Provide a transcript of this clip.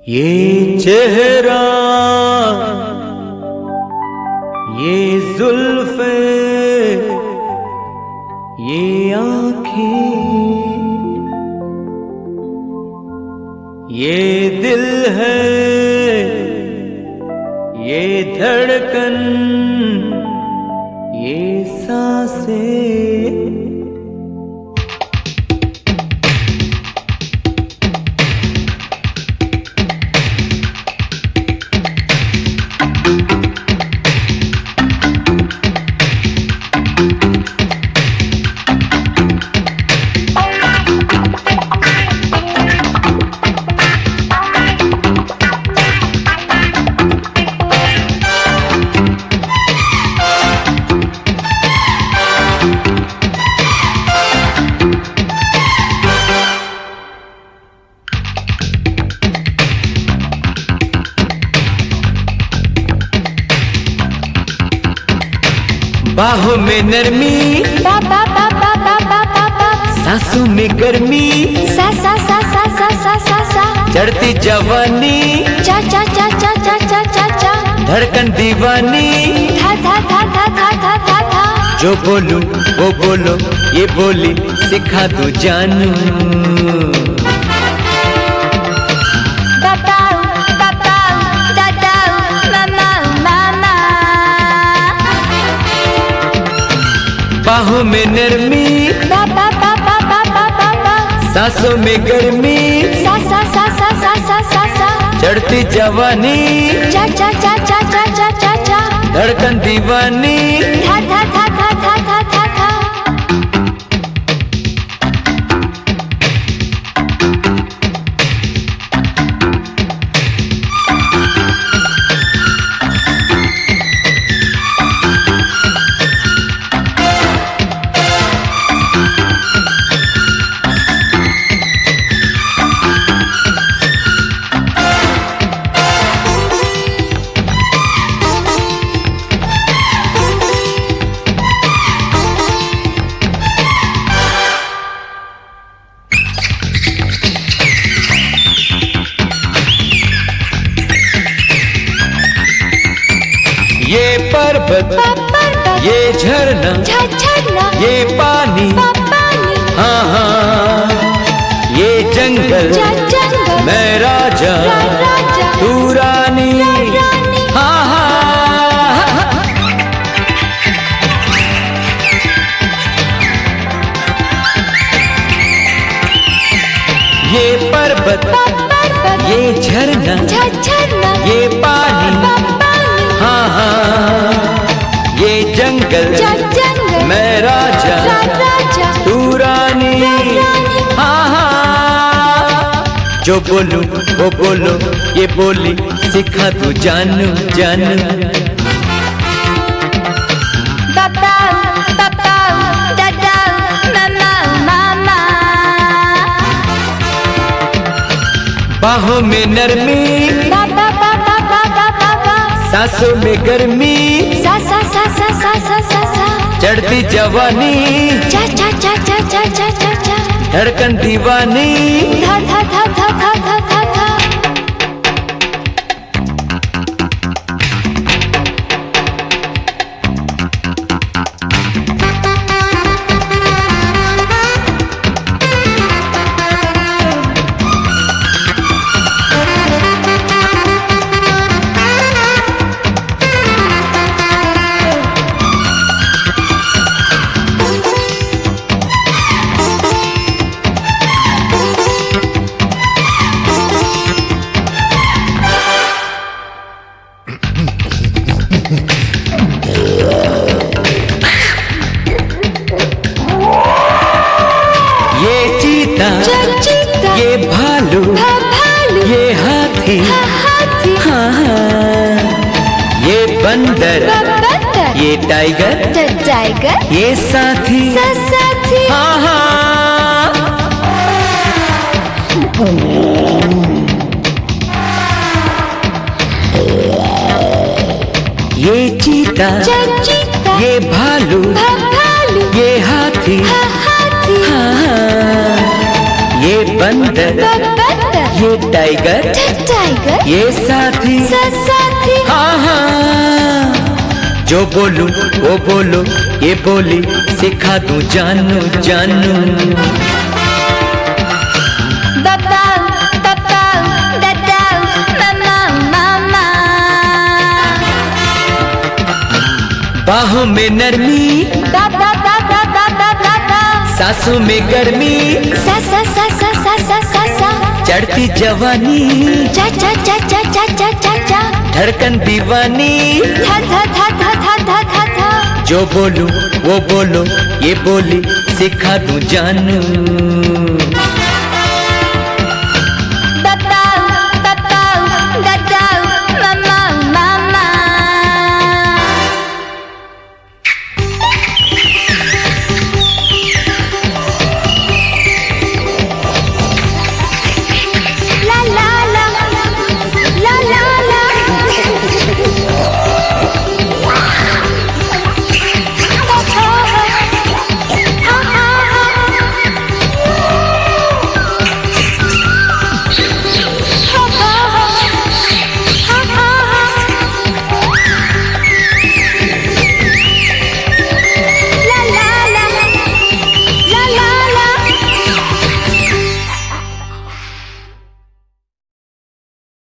ये चेहरा, ये जुल्फे, ये आँखें, ये दिल है, ये धड़कन, ये सांसें। बाहों में नरमी, सांसों में गर्मी, सा सा सा सा सा सा सा सा चढ़ती जवानी, चा चा चा चा चा चा चा चा धड़कन दीवानी, था था था था था था था था जो बोलूं वो बोलो, ये बोली सिखा दो जानू। बताओ बताओ बताओ मामा मामा। बाहों में नरमी, बा बा बा बा बा बा बा बा सांसों में गर्मी, सा सा सा सा सा सा सा सा चढ़ती जवानी, चा चा चा चा चा चा चा चा धड़कन दीवानी, था था था था था था था था ये पर्वत, ये झरना, झरना ये पानी, पानी हाँ हाँ, ये जंगल, जंगल मैं राजा, राजा तू रानी, हाँ हाँ। ये पर्वत, ये झरना, झरना ये पानी, हाँ हाँ, ये जंगल, जंगल मैं राजा, राजा तू रानी, हाँ हाँ। जो बोलूं वो बोलो, ये बोली सिखा तू जानू जानू। बताओ बताओ बताओ मामा मामा। बाहों में नरमी, बा बा बा बा बा बा बा बा सांसों में गर्मी, सा सा सा सा सा सा सा सा चढ़ती जवानी, चा चा चा चा चा चा चा चा धड़कन दीवानी, था था था था था था था था ये चीता, ये भालू, ये हाथी, हाँ हाँ, ये बंदर, ये टाइगर, टाइगर ये साथी, साथी हाँ हाँ। ये चीता, ये भालू, ये हाथी, हाँ हाँ, ये बंदर, टाइगर ये टाइगर, टाइगर ये साथी, साथी हाँ हाँ। जो बोलूं वो बोलो, ये बोली सिखा दूं जानू जानू। बाबा पापा दादा मामा मामा बाहों में नरमी, बाबा बाबा बाबा बाबा सांसों में गर्मी, सा सा सा सा सा सा सा सा चढ़ती जवानी, चा चा चा चा चा चा चा चा धड़कन दीवानी। धा धा धा धा धा धा धा धा जो बोलूं वो बोलो, ये बोली सिखा दूं जानू।